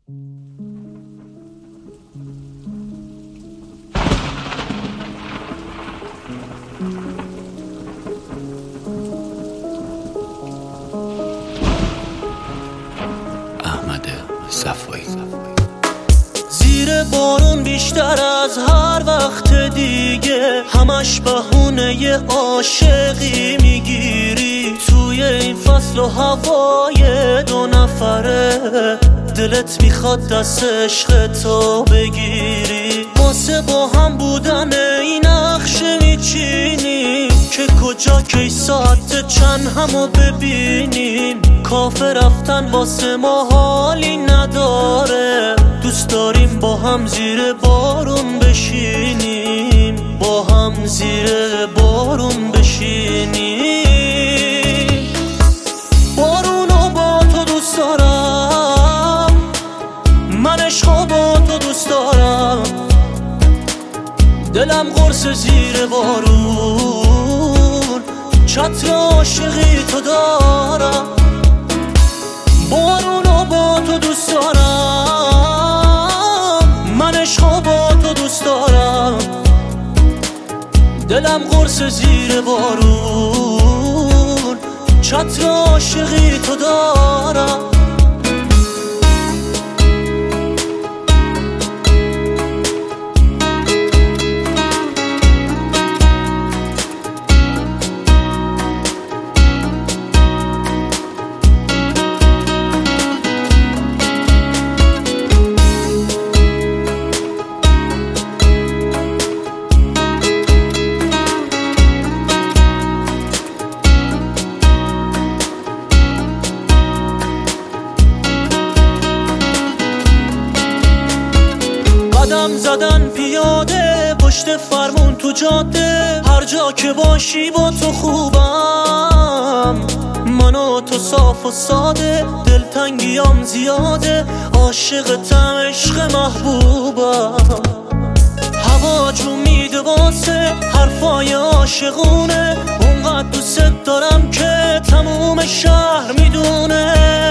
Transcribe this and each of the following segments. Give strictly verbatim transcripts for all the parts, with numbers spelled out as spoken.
احمد صفایی. زیر بارون بیشتر از هر وقت دیگه همش بهونه عاشقی میگیری. توی این فصل و هوای دو نفره دلت میخواد دست عشق تو بگیری. واسه با هم بودن این نقشه میچینیم که کجا کی ساعت چند همو ببینیم. کافه رفتن واسه ما حالی نداره، دوست داریم با هم زیر بارون بشینیم، با هم زیر بارون بشینیم. بارونو با تو دوست دارم، من عشقو با تو دوست دارم، دلم قرص زیر بارون، چتر عاشقی تو دارم. بارونو با تو دوست دارم، من عشقو با تو دوست دارم، دلم قرص زیر بارون، چتر عاشقی تو دارم. قدم زدن پیاده پشت فرمون تو جاده، هر جا که باشی با تو خوبم. من و تو صاف و ساده، دلتنگیام زیاده، عاشقتم عشق محبوبم. هوا جو میده واسه حرفای عاشقونه، اونقدر دوست دارم که تموم شهر میدونه.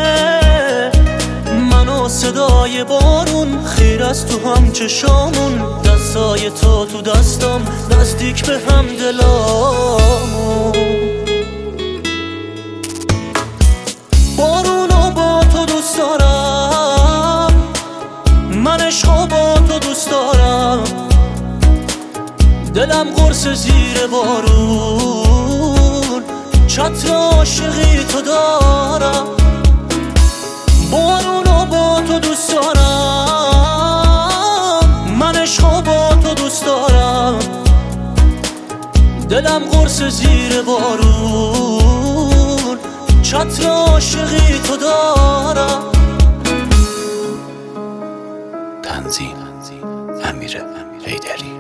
من و صدای بارون خیر از تو هم چشامون، دستای تو تو دستم نزدیک به هم دلامون. بارونو با تو دوست دارم، من عشقو با تو دوست دارم، دلم قرص زیر بارون، چتر عاشقی تو دارم. بارونو با تو دوست دارم، من عشقو با تو دوست دارم، دلم قرص زیر بارون، چتر عاشقی تو دارم. تنظیم امیر حیدری.